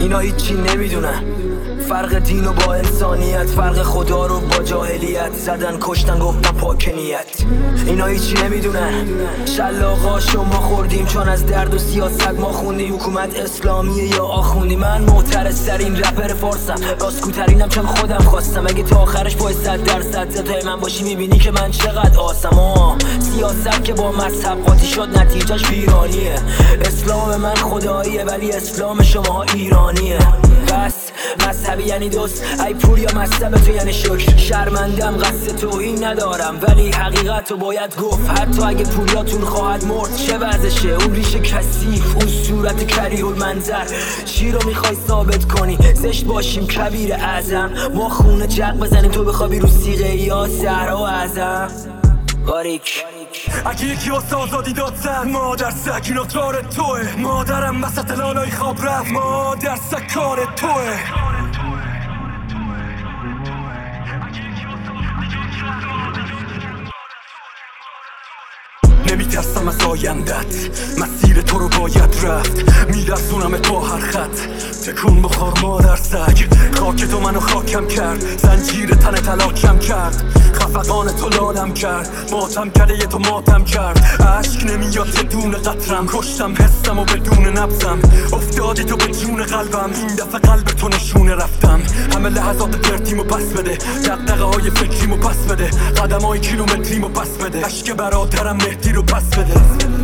اینا هیچی نمیدونن، فرق دین و با انسانیت، فرق خدا رو با جاهلیت. زدن کشتن گفتن پاک نیت. اینا هیچی نمیدونن، شلاقا شما خوردیم چون از درد و سیاست ما خوندیم. حکومت اسلامیه یا آخوندی؟ من معترض‌ترین رپر فارسم، راستگوترینم چون خودم خواستم. اگه تا آخرش پای 100% زدای من باشی میبینی که من چقدر آسم. سیاست که با مذهب قاطی شد نتیجهش ویرانیه. اسلام من خداییه ولی اسلام شما ایرانیه. بس مذهبی یعنی دوست، ای پور یا مذهب تو یعنی شکر. شرمندم قصد توهین ندارم ولی حقیقت رو باید گفت. حتی اگه پوریاتون خواهد مرد چه وضعشه؟ اون ریش کثیف، اون صورت کریه المنظر. چی رو میخوای ثابت کنی؟ زشت باشیم کبیر اعظم، ما خونه جق بزنیم تو بخوابی رو سیغه یا صحرا اعظم. باریک اگه یکی واسه آزادی داد زد، مادر سگ اینا کار توه. مادرم وسط لالای خواب رفت، مادر سگ کار توه. نمیترسم از آیندت، مسیر تو رو باید رفت. میرسونمت با هر خط، تکون بخور مادر سگ. خاک تو منو خاکم کرد، زنجیر تن تلاکم کرد. خفقان تو لالم کرد، ماتم کرده یه تو ماتم کرد. عشق نمیاد یه دونه قطرم، کشتم حسم و بدون نبزم. افتادی تو به جون قلبم، این دفعه قلب تو نشونه رفتم. همه لحظات پرتیمو پس بده، دقدقه های فکریمو پس بده، قدم های کیلومتریمو پس بده. عشق برادرم مهدی رو پس بده.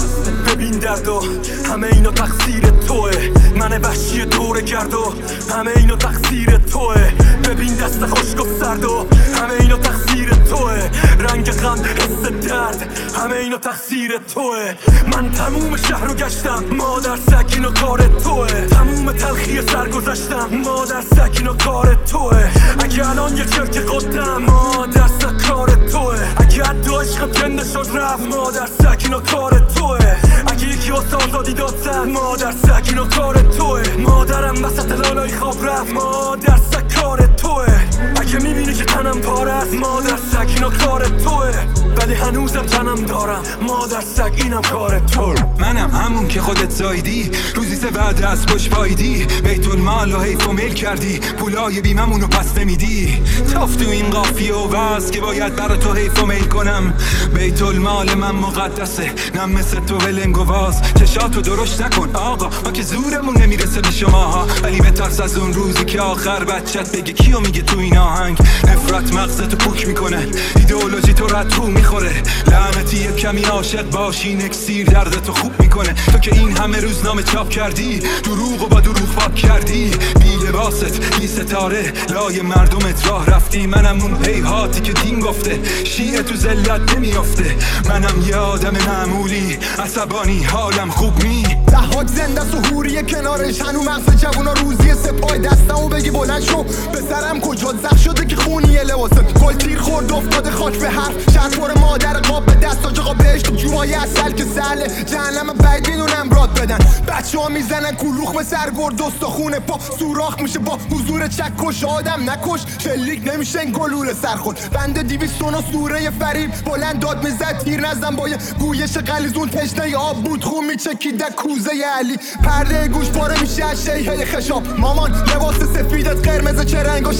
ببین دردو همه اینا تقصیر توه، من وحشی دوره گردو همه اینا تقصیر توه. ببین دست خشک و سردو همه اینا تقصیر توه. رنگ غم حس درد همه اینا تقصیر توه. من تموم شهر رو گشتم، مادر سگ اینا کار توه. تموم تلخی سر گذشتم، مادر سگ اینا کار توه. اگه الان یه چرک قدم، مادر سگ کار توه. اگه حتی عشق کنده شد رفت، مادر سگ اینا کار توه. اگه یکی واسه آزادی داد زد، مادر سگ اینا کار توه. مادرم وسط لالای خواب رفت، مادر سگ کار توه. اگه میبینی که تنم پاره است، مادر سگ اینا کار توه. ولی هنوزم تنم دارم، مادر سگ اینم کار تو. منم همون که خودت زایدی، روزی سه بعد از پشت پایدی. بیت المال و حیف و میل کردی، پولای بیممونو پس نمیدی. تاف تو این قافیه و وز که باید برا تو حیف و میل کنم. بیت المال من مقدسه، نم مثل تو ولنگ و واز. چشاتو درشت نکن آقا، ما که زورمون نمیرسه به شماها. ولی بترس از اون روزی که آخر بچت بگه کیو میگه تو این آهنگ. نفرت مغزتو پوک میکنه، ایدئولوژی تو رد تو میخوره. لعنتی یه کمی عاشق باشی، اکسیر دردتو خوب میکنه. تو که این همه روزنامه چاپ کردی، دروغ و با دروغ پاک کردی. بی لباست بی ستاره، لای مردمت راه رفتی. منم اون هیهاتی که دین گفته شیعه تو ذلت نمیافته. منم یه آدم معمولی، عصبانی حالم خوب نی. دهات زنده سهوری کنارش، هنو مغز جوونا روزی سپای دستمو بگی بلند شو. به سرم کجا زخ شده که خونیه لباست گل تیر خورد افتاده خاک به حرف. شهر پر مادر قاب به دست آج آقا بهشت جوهای اصل که سهله. جهنم بعید میدونم راد بدن، بچه ها میزنن کلوخ به سرگرد. استخونه پا سوراخ میشه با حضور چک. کش آدم نکش، شلیک نمیشه این گلوله سرخود. بنده 209 سوره فریب بلند داد میزد، تیر نزن با یه گویش غلیظون. تشنه آب بود خون میچکید کوزه علی. پرده گوش پاره میشه از شیهه خشاب. مامان لباس سفیدت قرمز چه رنگا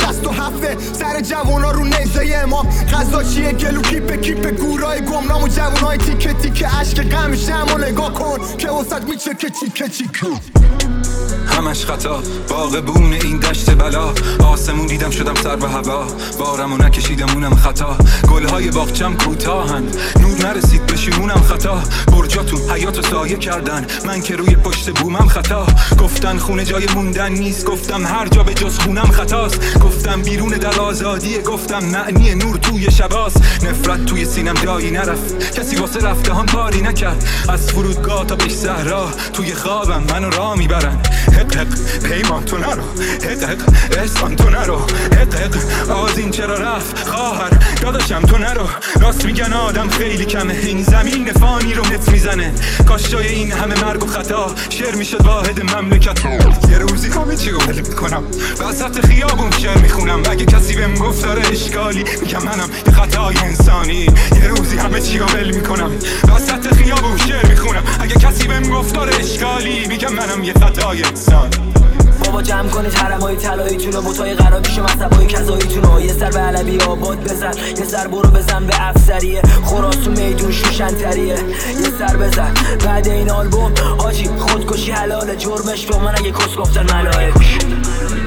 67 سر جوانا رو نیزه ما. غذا چیه گلو کیپ کیپ گورای گمنام و جوانای تیکه تیکه. عشق غم شمو نگاه کن که وسط میچکه چیکه چیکه. همش خطا، باغبون این دشت بلا. آسمون دیدم شدم سر به هوا، بارمو نکشیدم اونم خطا. گلهای باغچم کوتاهند، نور نرسید به شیمونم خطا. برجاتون حیاتو سایه کردن، من که روی پشت بومم خطا. گفتن خونه جای موندن نیست، گفتم هر جا به جز خونم خطاست. گفتم بیرون در آزادیه، گفتم معنی نور توی شباست. نفرت توی سینم جایی نرفت، کسی واسه رفته هم کاری نکرد. از فرودگاه تا پیش صحرا، توی خوابم منو راه میبرن. حق حق پیمان تو نرو، حق حق احسان تو نرو. حق حق آذین چرا رفت خواهر داداشم تو نرو. راست میگن آدم خیلی کمه، این زمین فانی رو نت میزنه. کاش جای این همه مرگ و خطا شعر میشد واحد مملکت. یه روزی همه چی رو ول میکنم وسط خیابون شعر میخونم اگه کسی بهم گفت داره اشکالی میگم منم یه خطای انسانی یه روزی همه چی رو ول میکنم وسط خیابون شعر میخونم اگه کسی بهم گفت داره اشکالی میگم منم یه خطای انسانی بابا جمع کنید حرمای طلاییتونو بوتای قرابیش و مذهبای کذاییتونو یه سر به علوی آباد بزن یه سر برو بزن به افسریه خراسون میدون شوشنتریه یه سر بزن بعد این آلبوم حاجی خودکشی حلاله جرمش به من اگه کس گفتن ملائک